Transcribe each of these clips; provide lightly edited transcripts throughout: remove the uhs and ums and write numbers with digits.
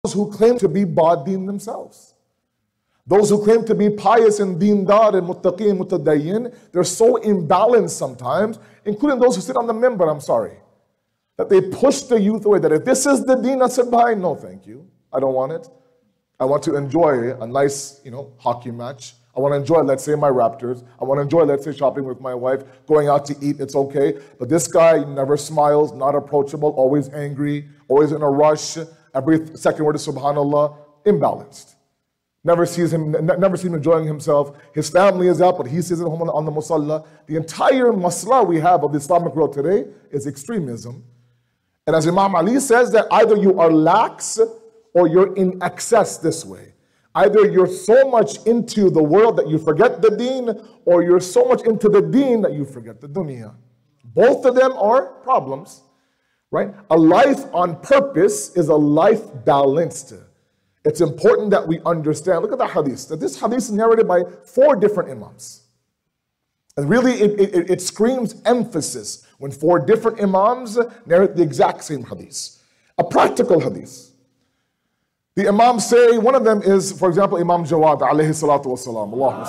who claim to be Ba'deen themselves. Those who claim to be pious and deendar and muttaqi and mutadayyin, they're so imbalanced sometimes, including those who sit on the minbar, I'm sorry, that they push the youth away, that if this is the deen, I said, bye, no thank you, I don't want it. I want to enjoy a nice, hockey match. I want to enjoy, let's say, my Raptors. I want to enjoy, let's say, shopping with my wife, going out to eat, it's okay. But this guy never smiles, not approachable, always angry, always in a rush. Every second word is subhanallah, imbalanced. Never sees him enjoying himself. His family is out, but he sits at home on the musalla. The entire masla we have of the Islamic world today is extremism. And as Imam Ali says, that either you are lax or you're in excess this way. Either you're so much into the world that you forget the deen, or you're so much into the deen that you forget the dunya. Both of them are problems, right? A life on purpose is a life balanced. It's important that we understand. Look at the hadith. This hadith is narrated by 4 different imams. And really, it screams emphasis when 4 different imams narrate the exact same hadith. A practical hadith. The imams say, one of them is, for example, Imam Jawad, alayhi salatu wasalam. Allahumma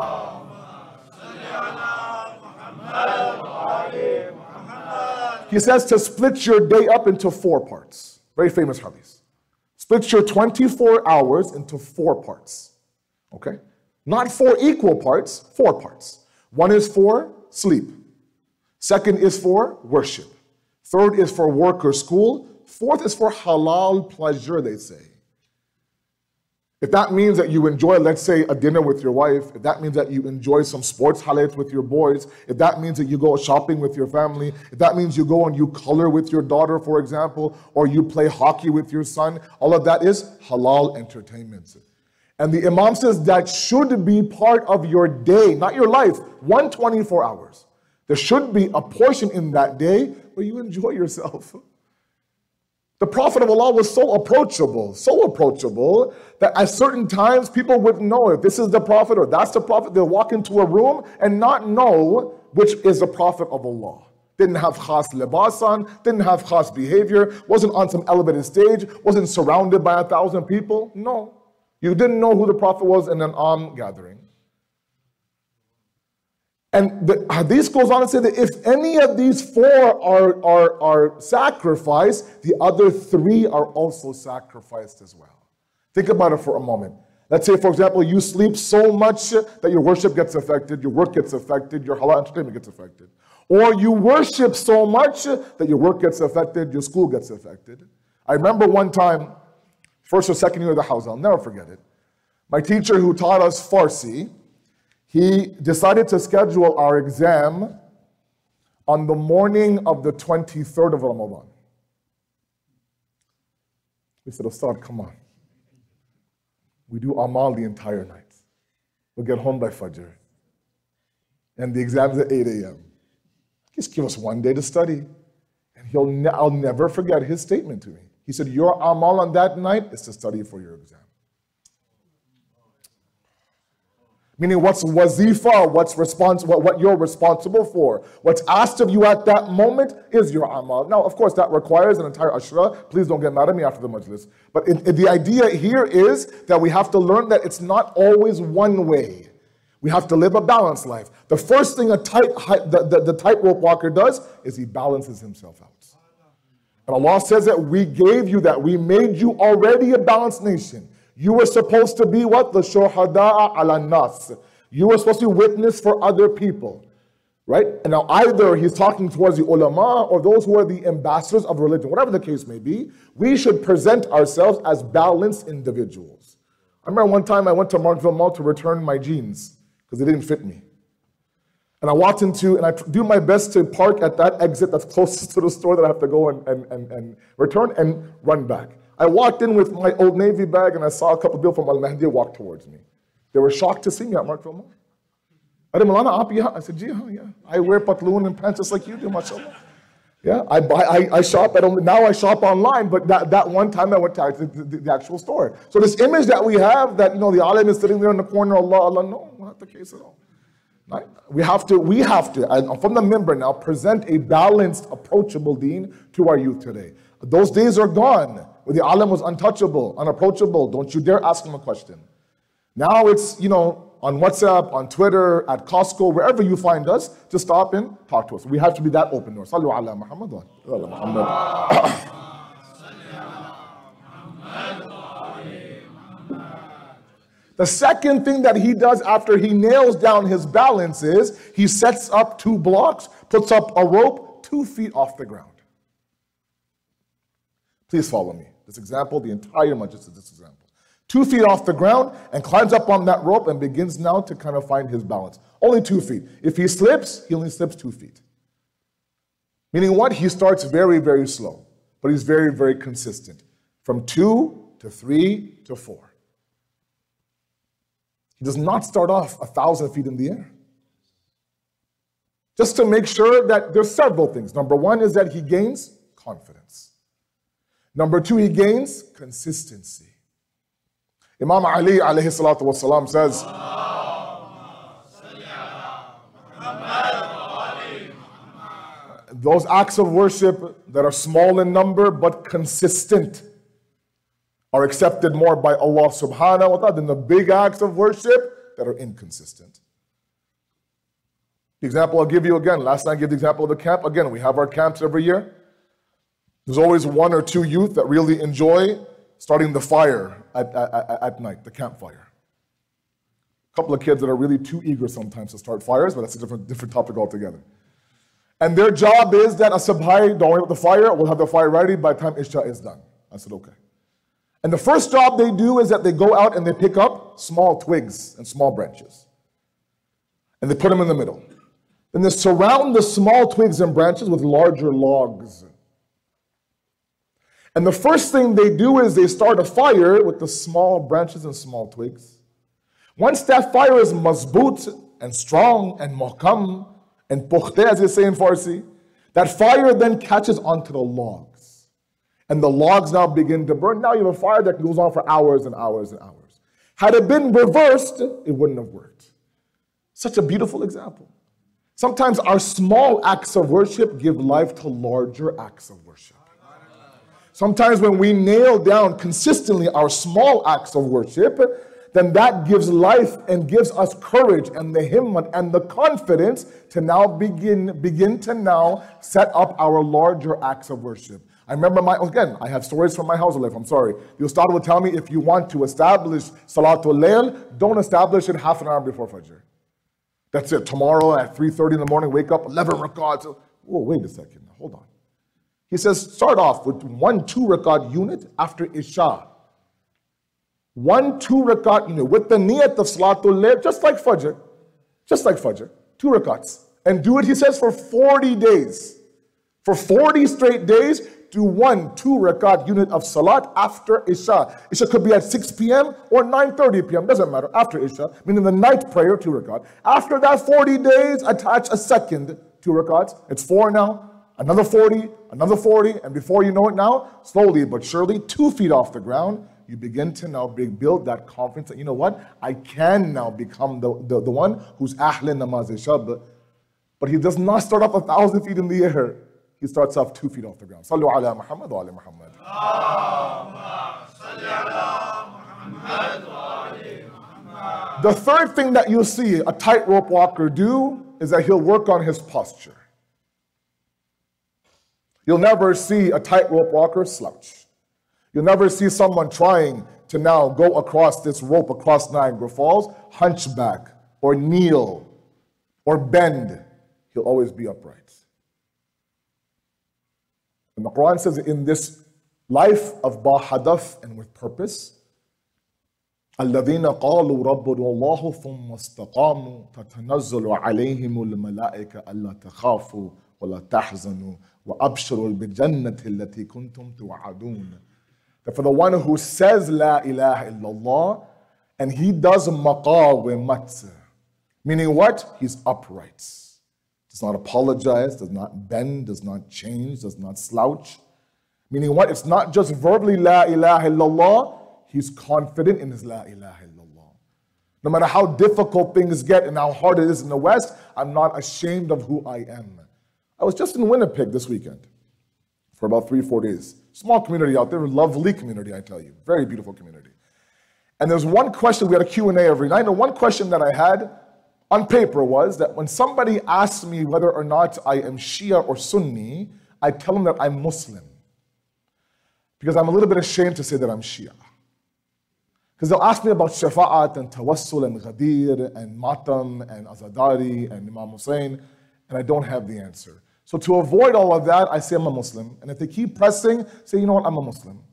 salli. He says to split your day up into 4 parts. Very famous hadith. Split your 24 hours into 4 parts. Okay? Not 4 equal parts, 4 parts. 1 is for sleep. 2nd is for worship. 3rd is for work or school. 4th is for halal pleasure, they say. If that means that you enjoy, let's say, a dinner with your wife, if that means that you enjoy some sports highlights with your boys, if that means that you go shopping with your family, if that means you go and you color with your daughter, for example, or you play hockey with your son, all of that is halal entertainment. And the Imam says that should be part of your day, not your life, 124 hours. There should be a portion in that day where you enjoy yourself. The Prophet of Allah was so approachable that at certain times people wouldn't know if this is the Prophet or that's the Prophet. They'll walk into a room and not know which is the Prophet of Allah. Didn't have khas libas on, didn't have khas behavior, wasn't on some elevated stage, wasn't surrounded by 1,000 people. No, you didn't know who the Prophet was in an gathering. And the hadith goes on to say that if any of these 4 are sacrificed, the other 3 are also sacrificed as well. Think about it for a moment. Let's say, for example, you sleep so much that your worship gets affected, your work gets affected, your halal entertainment gets affected. Or you worship so much that your work gets affected, your school gets affected. I remember one time, 1st or 2nd year of the house, I'll never forget it. My teacher who taught us Farsi, he decided to schedule our exam on the morning of the 23rd of Ramadan. We said, Ustad, come on. We do Amal the entire night. We'll get home by Fajr. And the exam's at 8 a.m. Just give us one day to study. And I'll never forget his statement to me. He said, your Amal on that night is to study for your exam. Meaning what's wazifa, what you're responsible for. What's asked of you at that moment is your amal. Now, of course, that requires an entire ashra. Please don't get mad at me after the majlis. But the idea here is that we have to learn that it's not always one way. We have to live a balanced life. The first thing the tightrope walker does is he balances himself out. And Allah says that we gave you that. We made you already a balanced nation. You were supposed to be what? The shuhada'a ala nas. You were supposed to be witness for other people. Right? And now either he's talking towards the ulama or those who are the ambassadors of religion, whatever the case may be, we should present ourselves as balanced individuals. I remember one time I went to Markville Mall to return my jeans because they didn't fit me. And I walked into, and I do my best to park at that exit that's closest to the store that I have to go and return and run back. I walked in with my Old Navy bag and I saw a couple of people from Al-Mahdi walk towards me. They were shocked to see me at Markville Mall. I said, yeah. I wear patloon and pants just like you do, mashallah. Yeah, I shop, now I shop online, but that one time I went to the actual store. So this image that we have that, the alim is sitting there in the corner, Allah, no, not the case at all. Right? We have to, and from the minbar now, present a balanced, approachable deen to our youth today. Those days are gone where the alim was untouchable, unapproachable. Don't you dare ask him a question. Now it's, on WhatsApp, on Twitter, at Costco, wherever you find us, to stop and talk to us. We have to be that open. Sallu ala Muhammad wa ala Muhammad. The second thing that he does after he nails down his balance is he sets up 2 blocks, puts up a rope 2 feet off the ground. Please follow me. This example, the entire majlis is this example. 2 feet off the ground and climbs up on that rope and begins now to kind of find his balance. Only 2 feet. If he slips, he only slips 2 feet. Meaning what? He starts very, very slow, but he's very, very consistent. From 2 to 3 to 4. He does not start off 1,000 feet in the air. Just to make sure that there's several things. Number 1 is that he gains confidence. Number 2, he gains consistency. Imam Ali alayhi salatu wasalam says, those acts of worship that are small in number but consistent are accepted more by Allah subhanahu wa ta'ala than the big acts of worship that are inconsistent. The example I'll give you again, last night I gave the example of the camp. Again, we have our camps every year. There's always 1 or 2 youth that really enjoy starting the fire at night, the campfire. A couple of kids that are really too eager sometimes to start fires, but that's a different topic altogether. And their job is that Asabhai, don't worry about the fire, we'll have the fire ready by the time Isha is done. I said, okay. And the first job they do is that they go out and they pick up small twigs and small branches. And they put them in the middle. Then they surround the small twigs and branches with larger logs. And the first thing they do is they start a fire with the small branches and small twigs. Once that fire is mazboot and strong and muhkam and pukhte, as they say in Farsi, that fire then catches onto the logs. And the logs now begin to burn. Now you have a fire that goes on for hours and hours and hours. Had it been reversed, it wouldn't have worked. Such a beautiful example. Sometimes our small acts of worship give life to larger acts of worship. Sometimes when we nail down consistently our small acts of worship, then that gives life and gives us courage and the himmat and the confidence to now begin to now set up our larger acts of worship. I remember again, I have stories from my house life, I'm sorry. The Ustad would tell me, if you want to establish Salatul Layl, don't establish it half an hour before Fajr. That's it. Tomorrow at 3:30 in the morning, wake up, 11 rakats. Whoa, wait a second, hold on. He says, start off with 1 2-rakat unit after Isha. 1 2-rakat unit with the niyat of Salatul Layl, just like Fajr, 2 rakats. And do it, he says, for 40 days. For 40 straight days, do 1 2-rakat unit of Salat after Isha. Isha could be at 6 p.m. or 9:30 p.m., doesn't matter, after Isha, meaning the night prayer, 2 rakat. After that 40 days, attach a second 2 rakats. It's 4 now. Another 40, and before you know it now, slowly but surely, 2 feet off the ground, you begin to now build that confidence that, you know what, I can now become the one who's ahlin namaz-e-shab. But he does not start off 1,000 feet in the air. He starts off 2 feet off the ground. Sallu ala Muhammad wa ala Muhammad. The third thing that you'll see a tightrope walker do is that he'll work on his posture. You'll never see a tightrope walker slouch. You'll never see someone trying to now go across this rope across Niagara Falls, hunchback, or kneel, or bend. He'll always be upright. And the Quran says in this life of bahadaf and with purpose, الَّذِينَ قَالُوا رَبُّنَا اللَّهُ ثُمَّ اسْتَقَامُوا تَتَنَزَّلُ عَلَيْهِمُ الْمَلَائِكَةُ أَلَّا تَخَافُوا وَلَا تَحْزَنُوا وَأَبْشِرُوا بِالْجَنَّةِ الَّتِي كُنْتُمْ تُوعَدُونَ. That for the one who says La ilaha illallah and he does maqawimat, meaning what? He's upright. Does not apologize, does not bend, does not change, does not slouch. Meaning what? It's not just verbally La ilaha illallah, he's confident in his La ilaha illallah. No matter how difficult things get and how hard it is in the West, I'm not ashamed of who I am. I was just in Winnipeg this weekend for about 3-4 days. Small community out there, lovely community, I tell you. Very beautiful community. And there's one question, we had a Q&A every night, and one question that I had on paper was that when somebody asks me whether or not I am Shia or Sunni, I tell them that I'm Muslim. Because I'm a little bit ashamed to say that I'm Shia. Because they'll ask me about Shafa'at and Tawassul and Ghadir and Matam and Azadari and Imam Hussein, and I don't have the answer. So to avoid all of that, I say I'm a Muslim. And if they keep pressing, say, you know what, I'm a Muslim.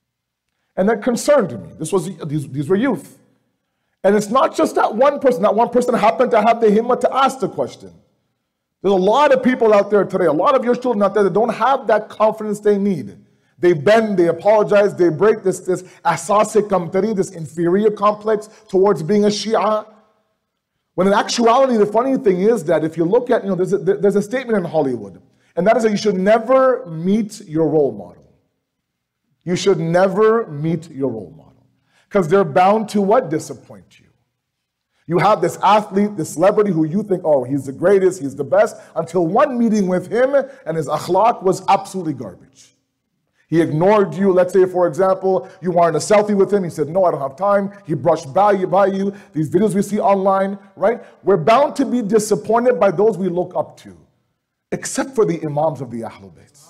And that concerned me. These were youth. And it's not just that one person. That one person happened to have the himmah to ask the question. There's a lot of people out there today, a lot of your children out there that don't have that confidence they need. They bend, they apologize, they break this asas-e kamtari, this inferior complex towards being a Shia. When in actuality, the funny thing is that if you look at, there's a statement in Hollywood, and that is that you should never meet your role model. You should never meet your role model. Because they're bound to what? Disappoint you. You have this athlete, this celebrity who you think, oh, he's the greatest, he's the best, until one meeting with him and his akhlaq was absolutely garbage. He ignored you. Let's say, for example, you wanted a selfie with him. He said, no, I don't have time. He brushed by you. These videos we see online, right? We're bound to be disappointed by those we look up to, except for the imams of the Ahlul Bayt.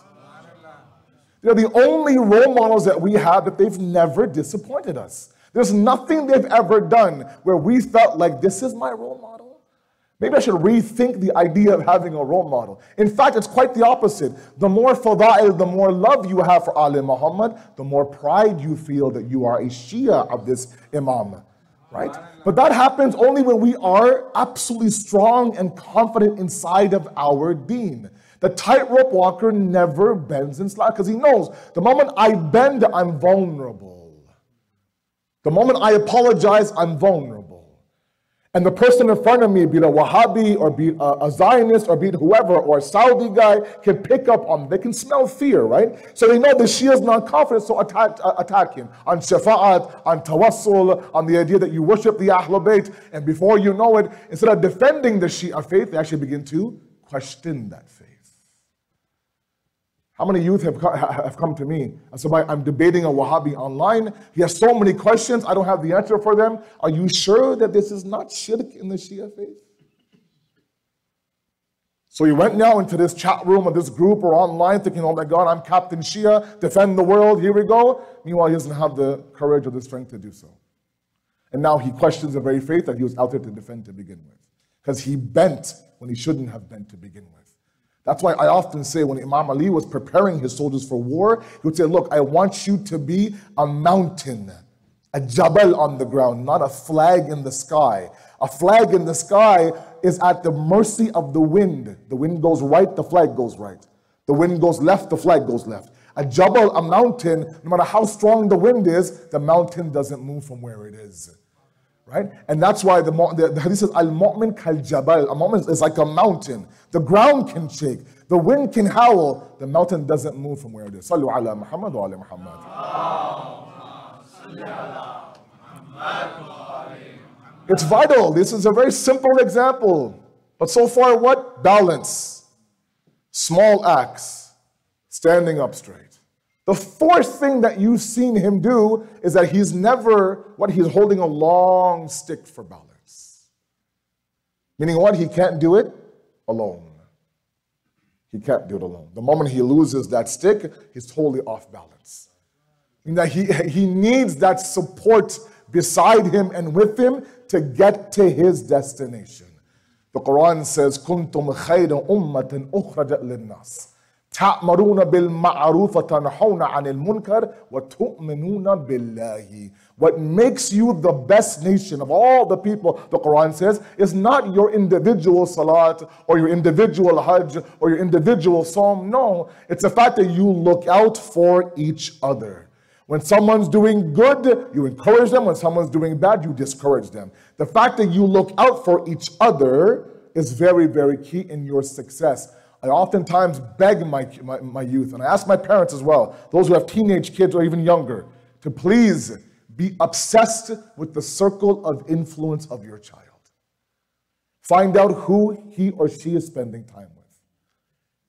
They're the only role models that we have that they've never disappointed us. There's nothing they've ever done where we felt like this is my role model. Maybe I should rethink the idea of having a role model. In fact, it's quite the opposite. The more fada'il, the more love you have for Ali Muhammad, the more pride you feel that you are a Shia of this Imam, right? But that happens only when we are absolutely strong and confident inside of our deen. The tightrope walker never bends in slack because he knows the moment I bend, I'm vulnerable. The moment I apologize, I'm vulnerable. And the person in front of me, be it a Wahhabi or be it a Zionist or be it whoever, or a Saudi guy, can pick up on, they can smell fear, right? So they know the Shia is not confident, so attack him on Shafa'at, on Tawassul, on the idea that you worship the Ahlul Bayt, and before you know it, instead of defending the Shia faith, they actually begin to question that faith. How many youth have come to me and said, I'm debating a Wahhabi online. He has so many questions. I don't have the answer for them. Are you sure that this is not shirk in the Shia faith? So he went now into this chat room or this group or online thinking, oh my God, I'm Captain Shia, defend the world, here we go. Meanwhile, he doesn't have the courage or the strength to do so. And now he questions the very faith that he was out there to defend to begin with. Because he bent when he shouldn't have bent to begin with. That's why I often say when Imam Ali was preparing his soldiers for war, he would say, look, I want you to be a mountain, a jabal on the ground, not a flag in the sky. A flag in the sky is at the mercy of the wind. The wind goes right, the flag goes right. The wind goes left, the flag goes left. A jabal, a mountain, no matter how strong the wind is, the mountain doesn't move from where it is. Right? And that's why the hadith says, Al-mu'min kal-jabal. A mu'min is like a mountain. The ground can shake. The wind can howl. The mountain doesn't move from where it is. Sallu ala Muhammad wa ala Muhammad. It's vital. This is a very simple example. But so far, what? Balance. Small acts. Standing up straight. The fourth thing that you've seen him do is that he's holding a long stick for balance. Meaning what? He can't do it alone. He can't do it alone. The moment he loses that stick, he's totally off balance. Meaning that he needs that support beside him and with him to get to his destination. The Quran says, كُنْتُمْ خَيْرَ أُمَّةٍ أُخْرَجَتْ لِلنَّاسِ تأمرون بالمعروف وتنهون عن المنكر وتؤمنون بالله. What makes you the best nation of all the people, the Quran says, is not your individual salat or your individual hajj or your individual psalm. No, it's the fact that you look out for each other. When someone's doing good, you encourage them. When someone's doing bad, you discourage them. The fact that you look out for each other is very, very key in your success. I oftentimes beg my youth, and I ask my parents as well, those who have teenage kids or even younger, to please be obsessed with the circle of influence of your child. Find out who he or she is spending time with.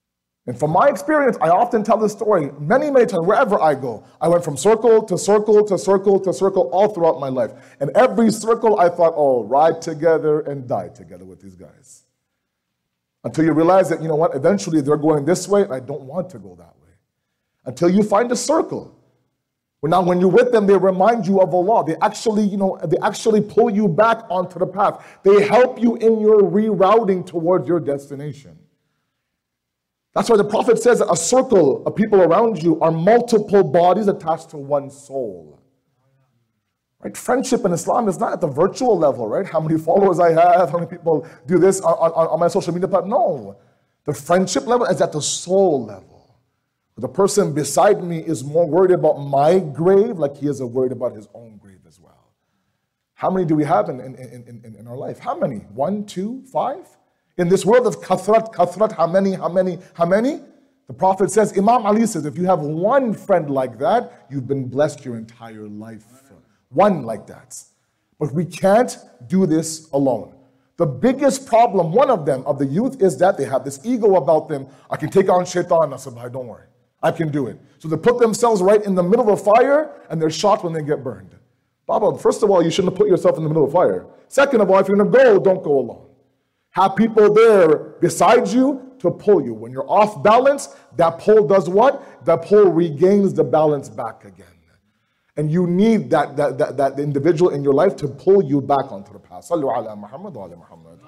And from my experience, I often tell this story many, many times, wherever I go. I went from circle to circle to circle to circle all throughout my life. And every circle I thought, oh, ride together and die together with these guys. Until you realize that, you know what, eventually they're going this way, and I don't want to go that way. Until you find a circle. Well, now when you're with them, they remind you of Allah. They actually pull you back onto the path. They help you in your rerouting towards your destination. That's why the Prophet says that a circle of people around you are multiple bodies attached to one soul. Right? Friendship in Islam is not at the virtual level, right? How many followers I have, how many people do this on my social media platform. No. The friendship level is at the soul level. The person beside me is more worried about my grave like he is worried about his own grave as well. How many do we have in our life? How many? 1, 2, 5? In this world of kathrat, how many? The Prophet says, Imam Ali says, if you have one friend like that, you've been blessed your entire life. One like that. But we can't do this alone. The biggest problem, one of them, of the youth, is that they have this ego about them. I can take on shaitan. I said, don't worry. I can do it. So they put themselves right in the middle of a fire, and they're shocked when they get burned. Baba, first of all, you shouldn't have put yourself in the middle of a fire. Second of all, if you're going to go, don't go alone. Have people there beside you to pull you. When you're off balance, that pull does what? That pull regains the balance back again. And you need that individual in your life to pull you back onto the path. Sallu ala Muhammad wa ala Muhammad.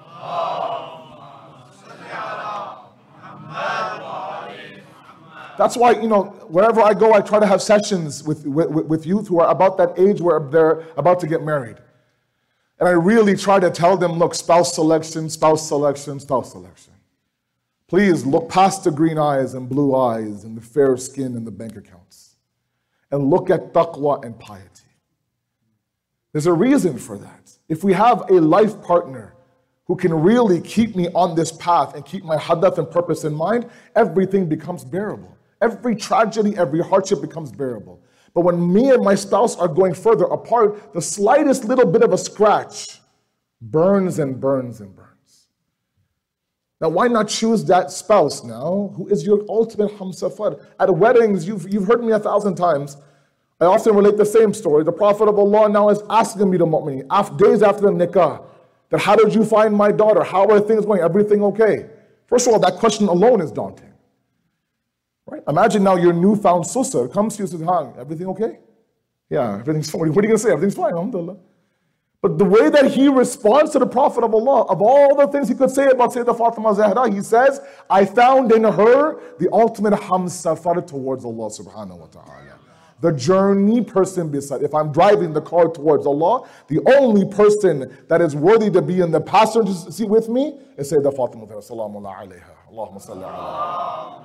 That's why, wherever I go, I try to have sessions with youth who are about that age where they're about to get married. And I really try to tell them, look, spouse selection, spouse selection, spouse selection. Please look past the green eyes and blue eyes and the fair skin and the bank accounts. And look at taqwa and piety. There's a reason for that. If we have a life partner who can really keep me on this path and keep my hadaf and purpose in mind, everything becomes bearable. Every tragedy, every hardship becomes bearable. But when me and my spouse are going further apart, the slightest little bit of a scratch burns and burns and burns. Now, why not choose that spouse now who is your ultimate hamsafar? At weddings, you've heard me 1,000 times. I often relate the same story. The Prophet of Allah now is asking me, the mu'mineen, days after the nikah, that how did you find my daughter? How are things going? Everything okay? First of all, that question alone is daunting. Right? Imagine now your newfound sister comes to you and says, "Hang, everything okay?" Yeah, everything's fine. What are you going to say? Everything's fine, alhamdulillah. But the way that he responds to the Prophet of Allah, of all the things he could say about Sayyidah Fatima Zahra, he says, I found in her the ultimate hamsafar towards Allah subhanahu wa ta'ala. The journey person beside. If I'm driving the car towards Allah, the only person that is worthy to be in the passenger seat with me is Sayyidah Fatima Zahra. Salamu alayha. Allahumma salli alayha.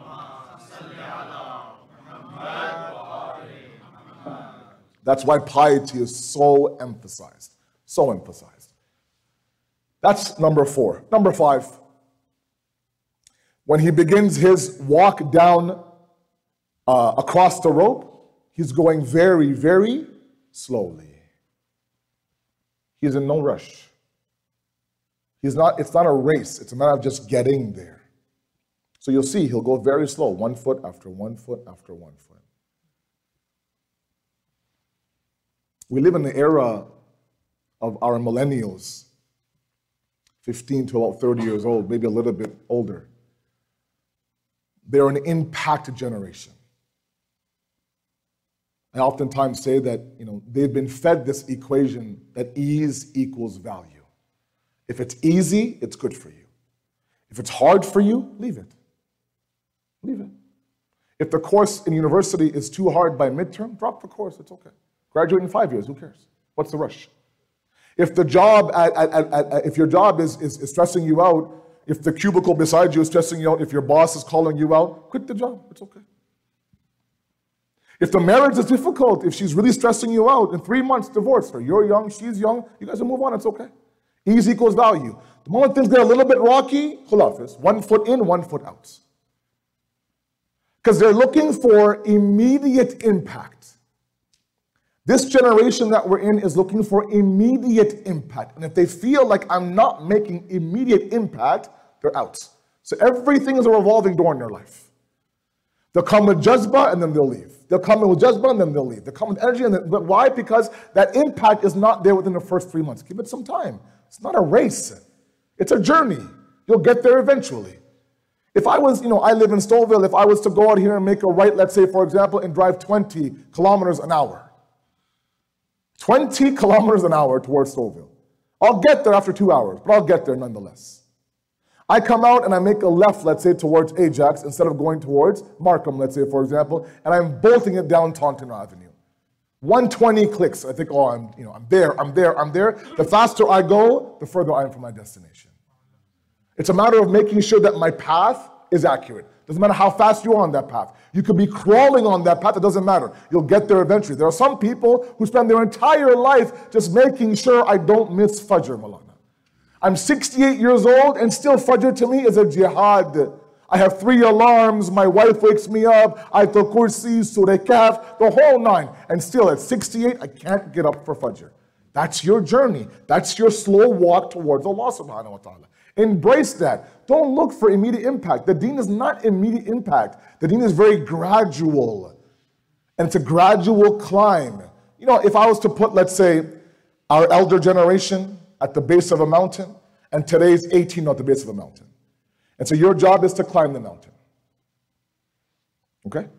That's why piety is so emphasized. So emphasized. That's number 4. Number 5. When he begins his walk down across the rope, he's going very, very slowly. He's in no rush. It's not a race. It's a matter of just getting there. So you'll see he'll go very slow, 1 foot after 1 foot after 1 foot. We live in the era of our millennials, 15 to about 30 years old, maybe a little bit older. They're an impact generation. I oftentimes say that, they've been fed this equation that ease equals value. If it's easy, it's good for you. If it's hard for you, leave it. Leave it. If the course in university is too hard by midterm, drop the course, it's okay. Graduate in 5 years, who cares? What's the rush? If the job if your job is stressing you out, if the cubicle beside you is stressing you out, if your boss is calling you out, quit the job, it's okay. If the marriage is difficult, if she's really stressing you out, in 3 months, divorce her. You're young, she's young, you guys will move on, it's okay. Ease equals value. The moment things get a little bit rocky, khulafis, 1 foot in, 1 foot out. Because they're looking for immediate impact. This generation that we're in is looking for immediate impact. And if they feel like I'm not making immediate impact, they're out. So everything is a revolving door in their life. They'll come with jazba and then they'll leave. They'll come in with jazba and then they'll leave. They'll come with energy, but why? Because that impact is not there within the first 3 months. Give it some time. It's not a race. It's a journey. You'll get there eventually. If I was, I live in Stouffville, if I was to go out here and make a right, let's say, for example, and drive 20 kilometers an hour. 20 kilometers an hour towards Stouffville. I'll get there after 2 hours, but I'll get there nonetheless. I come out and I make a left, let's say, towards Ajax instead of going towards Markham, let's say, for example, and I'm bolting it down Taunton Avenue. 120 clicks. I think, I'm there. The faster I go, the further I am from my destination. It's a matter of making sure that my path is accurate. Doesn't matter how fast you are on that path. You could be crawling on that path, it doesn't matter. You'll get there eventually. There are some people who spend their entire life just making sure I don't miss Fajr, Malana. I'm 68 years old and still Fajr to me is a jihad. I have 3 alarms, my wife wakes me up, Ayatul Kursi, Surah Kahf, the whole 9. And still at 68, I can't get up for Fajr. That's your journey. That's your slow walk towards Allah subhanahu wa ta'ala. Embrace that. Don't look for immediate impact. The deen is not immediate impact. The deen is very gradual. And it's a gradual climb. If I was to put, let's say, our elder generation at the base of a mountain, and today's 18 at the base of a mountain. And so your job is to climb the mountain. Okay?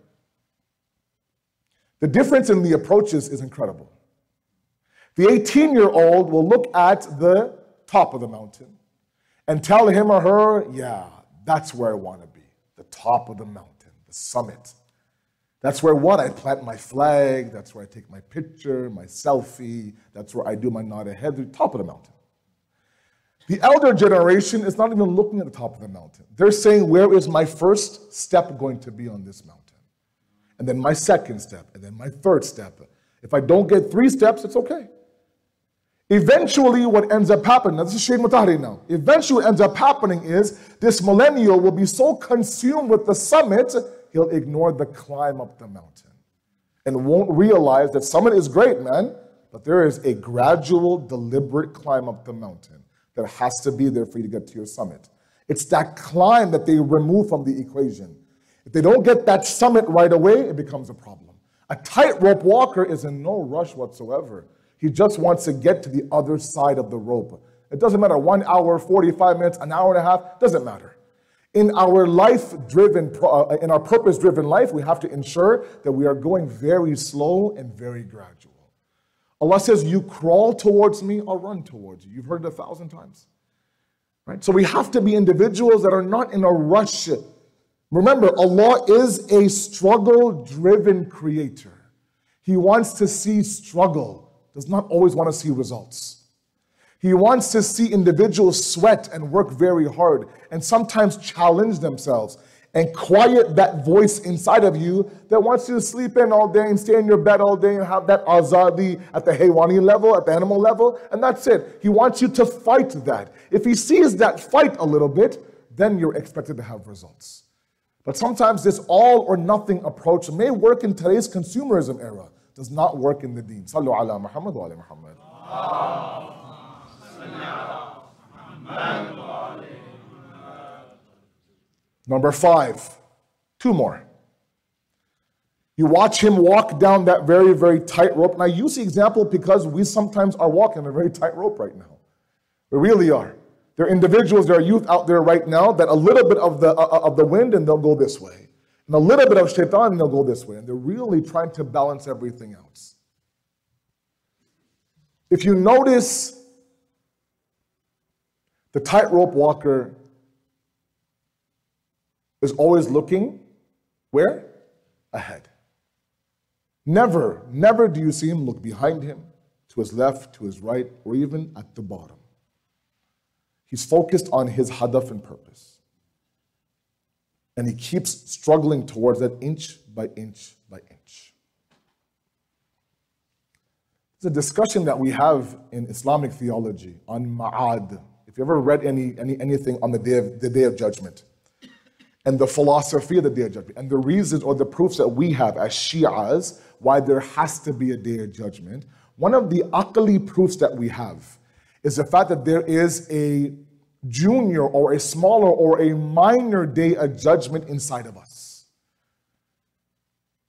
The difference in the approaches is incredible. The 18-year-old will look at the top of the mountain and tell him or her, yeah, that's where I want to be. The top of the mountain, the summit. That's where I plant my flag, that's where I take my picture, my selfie, that's where I do my nod ahead, the top of the mountain. The elder generation is not even looking at the top of the mountain. They're saying, where is my first step going to be on this mountain? And then my second step, and then my third step. If I don't get 3 steps, it's okay. Eventually, what ends up happening, now this is Shaykh Mutahari now. Eventually, what ends up happening is this millennial will be so consumed with the summit, he'll ignore the climb up the mountain and won't realize that summit is great, man, but there is a gradual, deliberate climb up the mountain that has to be there for you to get to your summit. It's that climb that they remove from the equation. If they don't get that summit right away, it becomes a problem. A tightrope walker is in no rush whatsoever. He just wants to get to the other side of the rope. It doesn't matter, 1 hour, 45 minutes, an hour and a half, doesn't matter. In our in our purpose-driven life, we have to ensure that we are going very slow and very gradual. Allah says, you crawl towards me, I'll run towards you. You've heard it 1,000 times. Right? So we have to be individuals that are not in a rush. Remember, Allah is a struggle-driven creator. He wants to see struggle. Does not always want to see results. He wants to see individuals sweat and work very hard and sometimes challenge themselves and quiet that voice inside of you that wants you to sleep in all day and stay in your bed all day and have that azadi at the haywani level, at the animal level, and that's it. He wants you to fight that. If he sees that fight a little bit, then you're expected to have results. But sometimes this all or nothing approach may work in today's consumerism era. Does not work in the deen. Sallu ala Muhammad wa ala Muhammad. Number 5, 2 more. You watch him walk down that very, very tight rope. And I use the example because we sometimes are walking a very tight rope right now. We really are. There are individuals, there are youth out there right now that a little bit of the wind and they'll go this way. And a little bit of shaitan and they'll go this way. And they're really trying to balance everything else. If you notice, the tightrope walker is always looking where? Ahead. Never do you see him look behind him, to his left, to his right, or even at the bottom. He's focused on his hadaf and purpose. And he keeps struggling towards that inch by inch by inch. It's a discussion that we have in Islamic theology on Ma'ad. If you ever read anything on the day of judgment, and the philosophy of the Day of Judgment, and the reasons or the proofs that we have as Shi'as why there has to be a Day of Judgment, one of the aqli proofs that we have is the fact that there is a junior or a smaller or a minor Day of Judgment inside of us.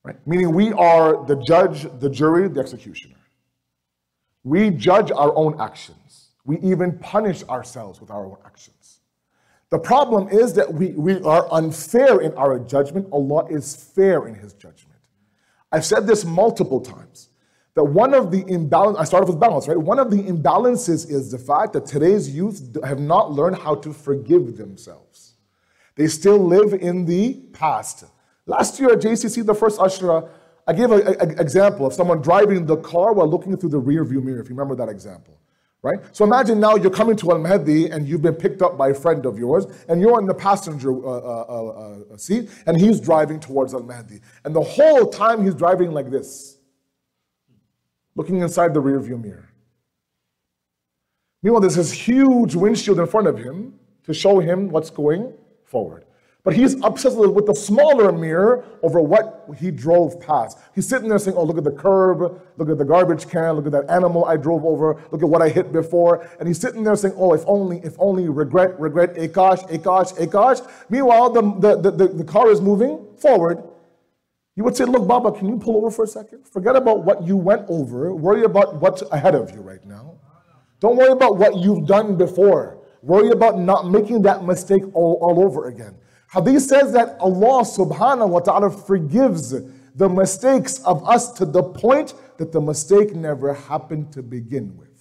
right? Meaning we are the judge, the jury, the executioner. We judge our own actions. We even punish ourselves with our own actions. The problem is that we are unfair in our judgment. Allah is fair in His judgment. I've said this multiple times, that one of the I started with balance, right? One of the imbalances is the fact that today's youth have not learned how to forgive themselves. They still live in the past. Last year at JCC, the first Ashra, I gave an example of someone driving the car while looking through the rear view mirror, if you remember that example. Right? So imagine now you're coming to Al-Mahdi and you've been picked up by a friend of yours and you're in the passenger seat and he's driving towards Al-Mahdi. And the whole time he's driving like this, looking inside the rear view mirror. Meanwhile, there's this huge windshield in front of him to show him what's going forward. But he's obsessed with the smaller mirror over what he drove past. He's sitting there saying, oh, look at the curb, look at the garbage can, look at that animal I drove over, look at what I hit before. And he's sitting there saying, oh, if only, regret, akash. Meanwhile, the car is moving forward. You would say, look, Baba, can you pull over for a second? Forget about what you went over. Worry about what's ahead of you right now. Don't worry about what you've done before. Worry about not making that mistake all over again. Hadith says that Allah subhanahu wa ta'ala forgives the mistakes of us to the point that the mistake never happened to begin with.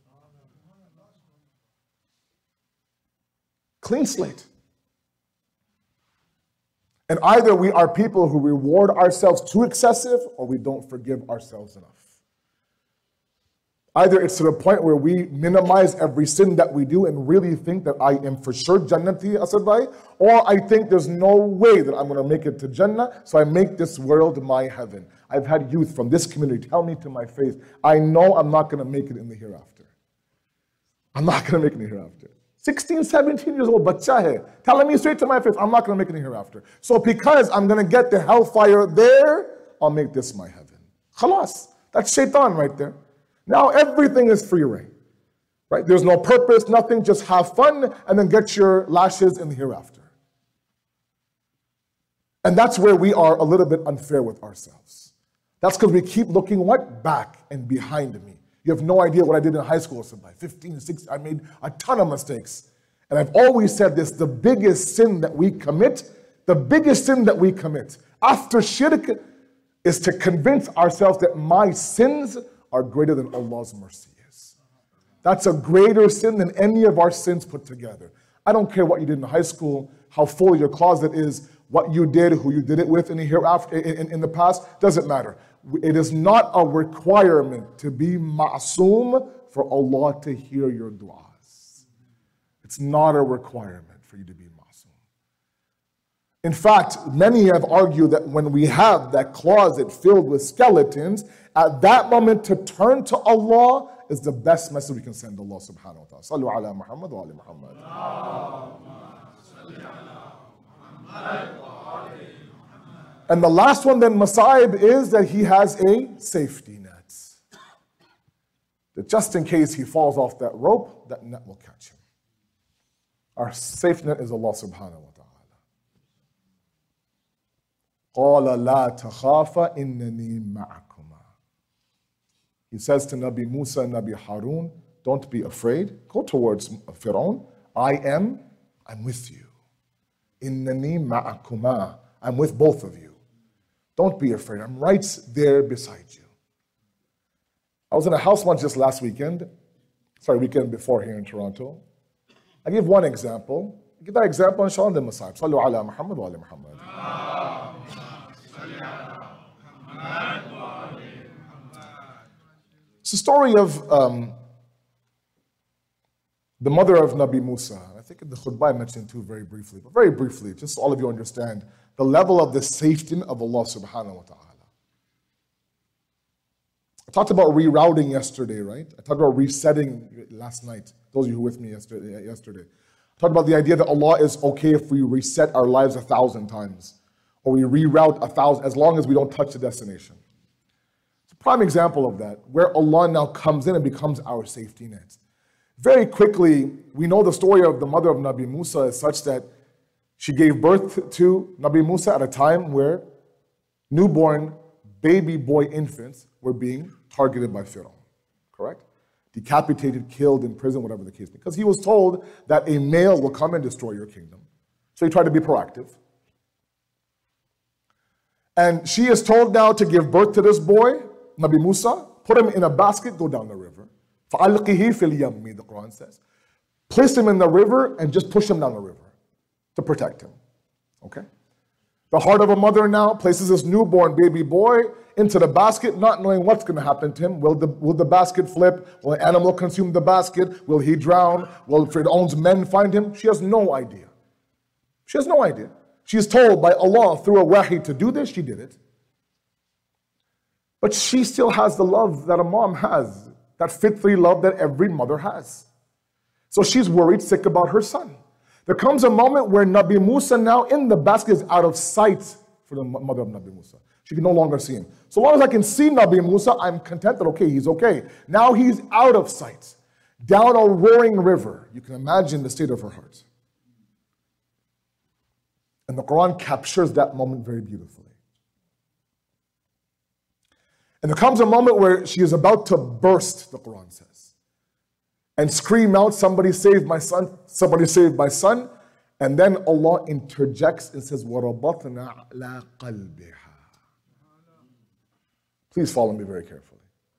Clean slate. And either we are people who reward ourselves too excessive or we don't forgive ourselves enough. Either it's to the point where we minimize every sin that we do and really think that I am for sure Jannati Asad Bhai, or I think there's no way that I'm going to make it to Jannah, so I make this world my heaven. I've had youth from this community tell me to my face, I know I'm not going to make it in the hereafter. I'm not going to make it in the hereafter. 16, 17 years old, bacha hai, telling me straight to my face, I'm not going to make it in the hereafter. So because I'm going to get the hellfire there, I'll make this my heaven. Khalas. That's shaitan right there. Now everything is free reign, right? There's no purpose, nothing, just have fun and then get your lashes in the hereafter. And that's where we are a little bit unfair with ourselves. That's because we keep looking what? Back and behind me. You have no idea what I did in high school. So by 15, 16, I made a ton of mistakes. And I've always said this, the biggest sin that we commit after shirk is to convince ourselves that my sins are greater than Allah's mercy is. That's a greater sin than any of our sins put together. I don't care what you did in high school, how full your closet is, what you did, who you did it with in the hereafter, in the past, doesn't matter. It is not a requirement to be ma'soom for Allah to hear your du'as. It's not a requirement for you to be ma'soom. In fact, many have argued that when we have that closet filled with skeletons, at that moment to turn to Allah is the best message we can send Allah subhanahu wa ta'ala. Sallu ala Muhammad wa ali Muhammad. And the last one then, Masa'ib, is that he has a safety net. That just in case he falls off that rope, that net will catch him. Our safety net is Allah subhanahu wa ta'ala. قَالَ لَا تَخَافَ إِنَّنِي مَعَكُمَا. He says to Nabi Musa and Nabi Harun, don't be afraid. Go towards Fir'aun. I'm with you. إِنَّنِي مَعَكُمَا. I'm with both of you. Don't be afraid. I'm right there beside you. I was in a house lunch just last weekend. Weekend before here in Toronto. I give one example. I give that example, inshallah, in the Masa'ib. Sallu ala Muhammad wa ali Muhammad. It's a story of the mother of Nabi Musa. I think in the khutbah I mentioned too very briefly, but very briefly, just so all of you understand the level of the safety of Allah subhanahu wa ta'ala. I talked about rerouting yesterday, right? I talked about resetting last night. Those of you who were with me yesterday. I talked about the idea that Allah is okay if we reset our lives 1,000 times, or we reroute 1,000, as long as we don't touch the destination. It's a prime example of that, where Allah now comes in and becomes our safety net. Very quickly, we know the story of the mother of Nabi Musa is such that she gave birth to Nabi Musa at a time where newborn baby boy infants were being targeted by Pharaoh, correct? Decapitated, killed, in prison, whatever the case. Because he was told that a male will come and destroy your kingdom. So he tried to be proactive. And she is told now to give birth to this boy, Nabi Musa, put him in a basket, go down the river. فَأَلْقِهِ فِي الْيَمِّ, the Quran says. Place him in the river and just push him down the river to protect him. Okay? The heart of a mother now places this newborn baby boy into the basket, not knowing what's going to happen to him. Will the basket flip? Will an animal consume the basket? Will he drown? Will Fir'aun's men find him? She has no idea. She has no idea. She is told by Allah through a wahi to do this, she did it. But she still has the love that a mom has, that fitri love that every mother has. So she's worried, sick about her son. There comes a moment where Nabi Musa now in the basket is out of sight for the mother of Nabi Musa. She can no longer see him. So long as I can see Nabi Musa, I'm content that, okay, he's okay. Now he's out of sight, down a roaring river. You can imagine the state of her heart. And the Quran captures that moment very beautifully. And there comes a moment where she is about to burst, the Quran says, and scream out, somebody save my son, somebody save my son. And then Allah interjects and says, وَرَبَطْنَا عَلَىٰ قَلْبِهَا. Please follow me very carefully.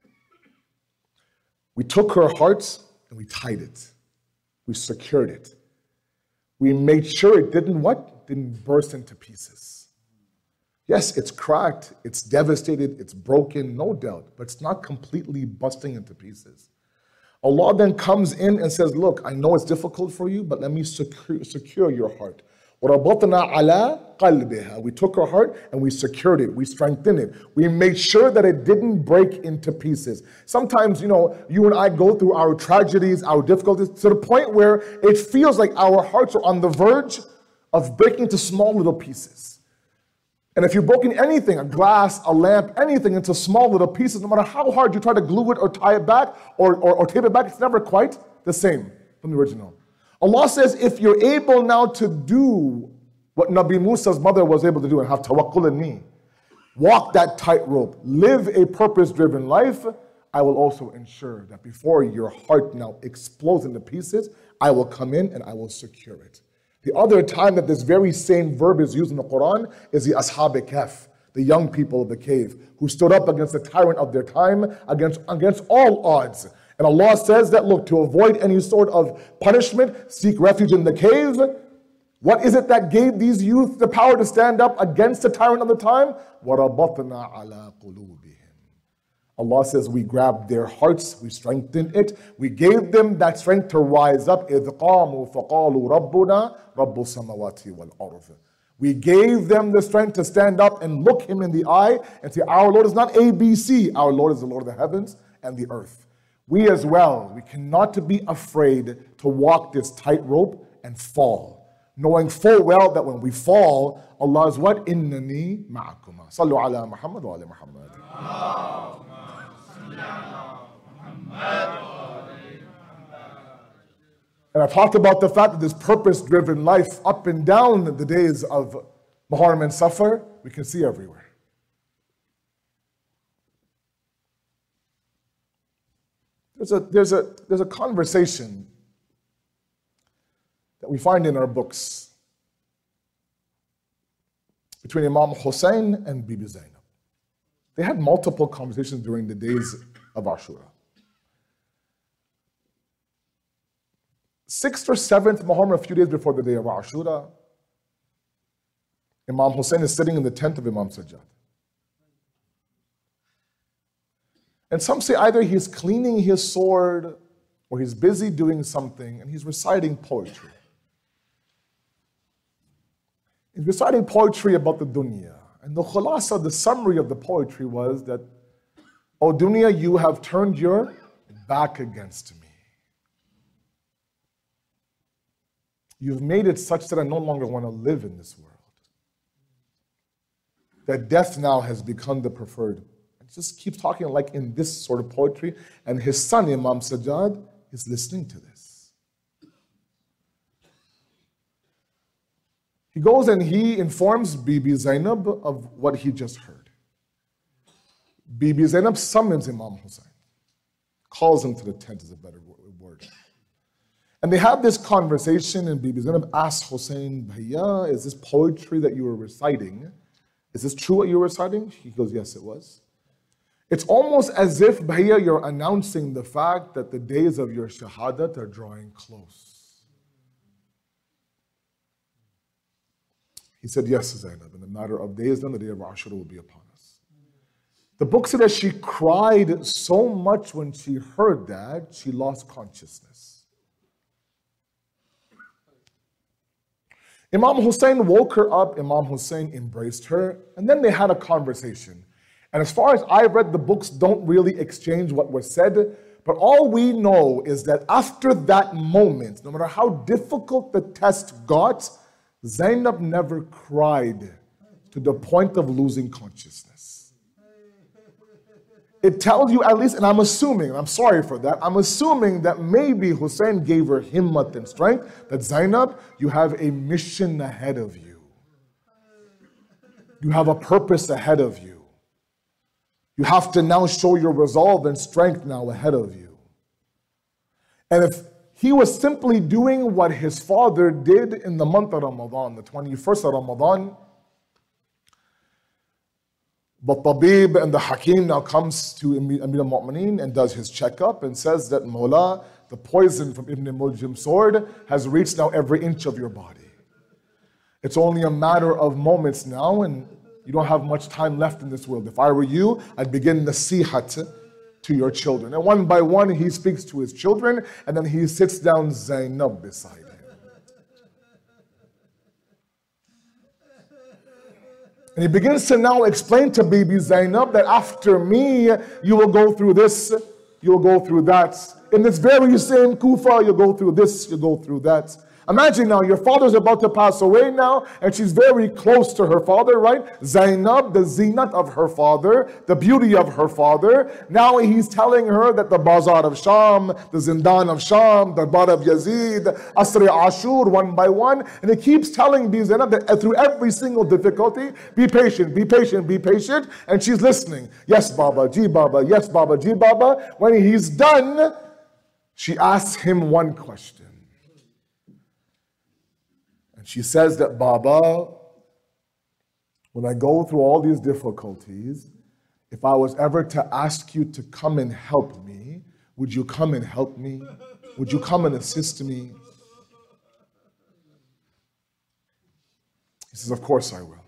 We took her heart and we tied it. We secured it. We made sure it didn't what? Didn't burst into pieces. Yes, it's cracked, it's devastated, it's broken, no doubt, but it's not completely busting into pieces. Allah then comes in and says, look, I know it's difficult for you, but let me secure your heart. وَرَبَطْنَا عَلَىٰ قَلْبِهَا. We took her heart and we secured it. We strengthened it. We made sure that it didn't break into pieces. Sometimes, you and I go through our tragedies, our difficulties, to the point where it feels like our hearts are on the verge of breaking into small little pieces. And if you've broken anything, a glass, a lamp, anything into small little pieces, no matter how hard you try to glue it or tie it back or tape it back, it's never quite the same from the original. Allah says, if you're able now to do what Nabi Musa's mother was able to do and have tawakkul in me, walk that tightrope, live a purpose-driven life, I will also ensure that before your heart now explodes into pieces, I will come in and I will secure it. The other time that this very same verb is used in the Quran is the Ashab Kahf, the young people of the cave, who stood up against the tyrant of their time, against all odds. And Allah says that, look, to avoid any sort of punishment, seek refuge in the cave. What is it that gave these youth the power to stand up against the tyrant of the time? وَرَبَطْنَا عَلَىٰ قُلُوبِهِمْ. Allah says we grabbed their hearts, we strengthened it, we gave them that strength to rise up. إِذْ قَامُوا فَقَالُوا رَبُّنَا رَبُّ السَّمَوَاتِ وَالْأَرْضِ. We gave them the strength to stand up and look him in the eye and say, our Lord is not ABC, our Lord is the Lord of the heavens and the earth. We as well, we cannot be afraid to walk this tightrope and fall, knowing full well that when we fall, Allah is what? إِنَّنِي مَعَكُمَا. Sallu ala Muhammad wa ala Muhammad. And I talked about the fact that this purpose-driven life up and down the days of Muharram and Safar, we can see everywhere. There's a conversation that we find in our books between Imam Hussein and Bibi Zainab. They had multiple conversations during the days of Ashura. 6th or 7th Muharram, a few days before the day of Ashura, Imam Hussein is sitting in the tent of Imam Sajjad. And some say either he's cleaning his sword or he's busy doing something and he's reciting poetry. He's reciting poetry about the dunya. And the khulasa, the summary of the poetry was that, O dunya, you have turned your back against me. You've made it such that I no longer want to live in this world. That death now has become the preferred. It just keeps talking like in this sort of poetry. And his son, Imam Sajjad, is listening to this. He goes and he informs Bibi Zainab of what he just heard. Bibi Zainab summons Imam Hussein, calls him to the tent is a better word. And they have this conversation, and Bibi Zainab asks Hussein, Bhaiya, is this poetry that you were reciting? Is this true what you were reciting? He goes, yes, it was. It's almost as if, Bhaiya, you're announcing the fact that the days of your shahadat are drawing close. He said, yes, Zainab, in a matter of days, then the day of Ashura will be upon us. The book said that she cried so much when she heard that, she lost consciousness. Imam Hussein woke her up, Imam Hussein embraced her, and then they had a conversation. And as far as I read, the books don't really exchange what was said, but all we know is that after that moment, no matter how difficult the test got, Zainab never cried to the point of losing consciousness. It tells you at least, and I'm assuming, and I'm sorry for that, I'm assuming that maybe Hussein gave her himmat and strength, that Zainab, you have a mission ahead of you. You have a purpose ahead of you. You have to now show your resolve and strength now ahead of you. And if he was simply doing what his father did in the month of Ramadan, the 21st of Ramadan, but Tabib and the Hakim now comes to Amir al-Mu'mineen and does his checkup and says that Mawla, the poison from Ibn Muljim's sword has reached now every inch of your body. It's only a matter of moments now, and you don't have much time left in this world. If I were you, I'd begin nasihat to your children. And one by one, he speaks to his children, and then he sits down Zainab beside him. And he begins to now explain to Bibi Zainab that after me, you will go through this, you will go through that. In this very same Kufa, you'll go through this, you'll go through that. Imagine now, your father's about to pass away now, and she's very close to her father, right? Zainab, the zinat of her father, the beauty of her father. Now he's telling her that the Bazar of Sham, the Zindan of Sham, the Bar of Yazid, Asri Ashur, one by one. And he keeps telling Zainab that through every single difficulty, be patient, be patient, be patient. And she's listening. Yes, Baba, Ji Baba, yes, Baba, Ji Baba. When he's done, she asks him one question. She says that, Baba, when I go through all these difficulties, if I was ever to ask you to come and help me, would you come and help me? Would you come and assist me? He says, of course I will.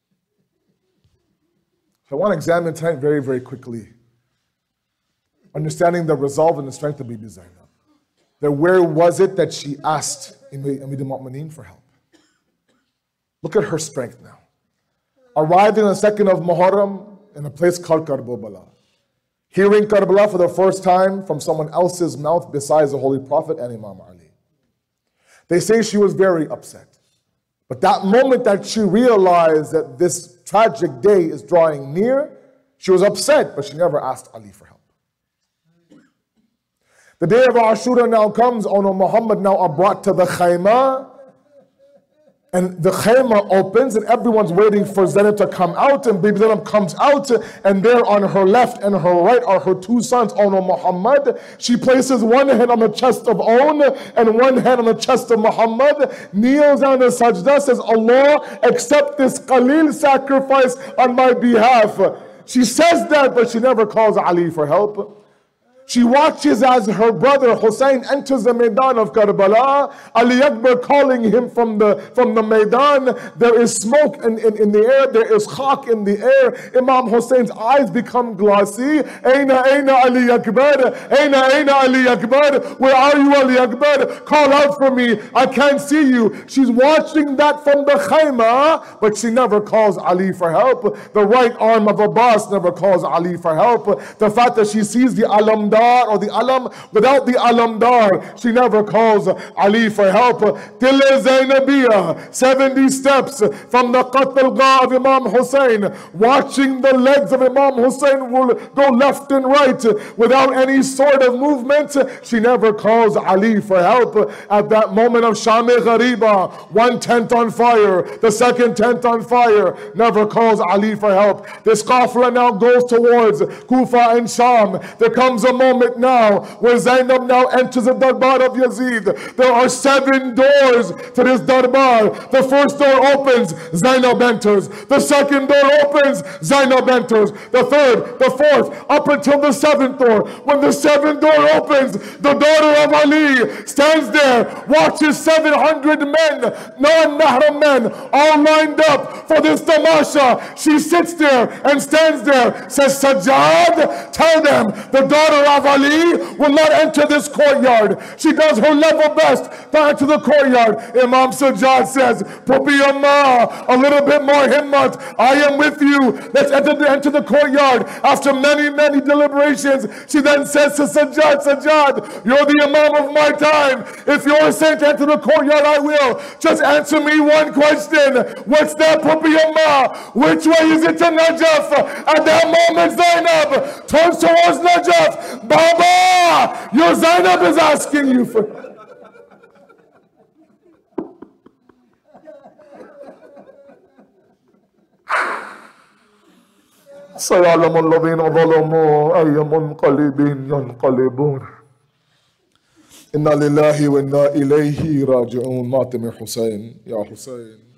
So I want to examine tonight very, very quickly, understanding the resolve and the strength of Bibi Zainab. That where was it that she asked Amir al-Mu'mineen for help? Look at her strength now. Arrived in the 2nd of Muharram in a place called Karbala. Hearing Karbala for the first time from someone else's mouth besides the Holy Prophet and Imam Ali. They say she was very upset. But that moment that she realized that this tragic day is drawing near, she was upset, but she never asked Ali for help. The day of Ashura now comes, Muhammad now are brought to the Khayma. And the khayma opens and everyone's waiting for Zainab to come out, and Bibi Zainab comes out, and there on her left and her right are her two sons, Muhammad. She places one hand on the chest of and one hand on the chest of Muhammad, kneels down in sajda, says, Allah, accept this qalil sacrifice on my behalf. She says that, but she never calls Ali for help. She watches as her brother Hussein enters the Maidan of Karbala. Ali Akbar calling him from the Maidan. There is smoke in the air. There is khak in the air. Imam Hussein's eyes become glossy. Aina Ali Akbar. Aina Ali Akbar. Where are you, Ali Akbar? Call out for me. I can't see you. She's watching that from the khayma, but she never calls Ali for help. The right arm of Abbas never calls Ali for help. The fact that she sees the alamdar dar or the alam, without the alam dar. She never calls Ali for help. Till Zainabiyah, 70 steps from the Qatlgah of Imam Hussein, watching the legs of Imam Hussein will go left and right without any sort of movement. She never calls Ali for help. At that moment of Sham-e Ghariba, one tent on fire, the second tent on fire, never calls Ali for help. This qafla now goes towards Kufa and Sham. There comes a moment now where Zainab now enters the darbar of Yazid. There are 7 doors to this darbar. The first door opens, Zainab enters. The second door opens, Zainab enters. The third, the fourth, up until the 7th door. When the 7th door opens, the daughter of Ali stands there, watches 700 men, non-mahram men, all lined up for this tamasha. She sits there and stands there, says, Sajjad, tell them the daughter of Ali will not enter this courtyard. She does her level best to enter the courtyard. Imam Sajjad says, Pupi Amma, a little bit more himmat. I am with you. Let's enter the courtyard. After many deliberations, she then says to Sajjad, Sajjad, you're the Imam of my time. If you're saying to enter the courtyard, I will. Just answer me one question. What's that, Pupi Amma? Which way is it to Najaf? At that moment, Zainab turns towards Najaf. Baba, your Zainab is asking you for... سيعلم الذين ظلموا أي منقلب ينقلبون إنا لله وإنا إليه راجعون. ماتم حسين يا حسين.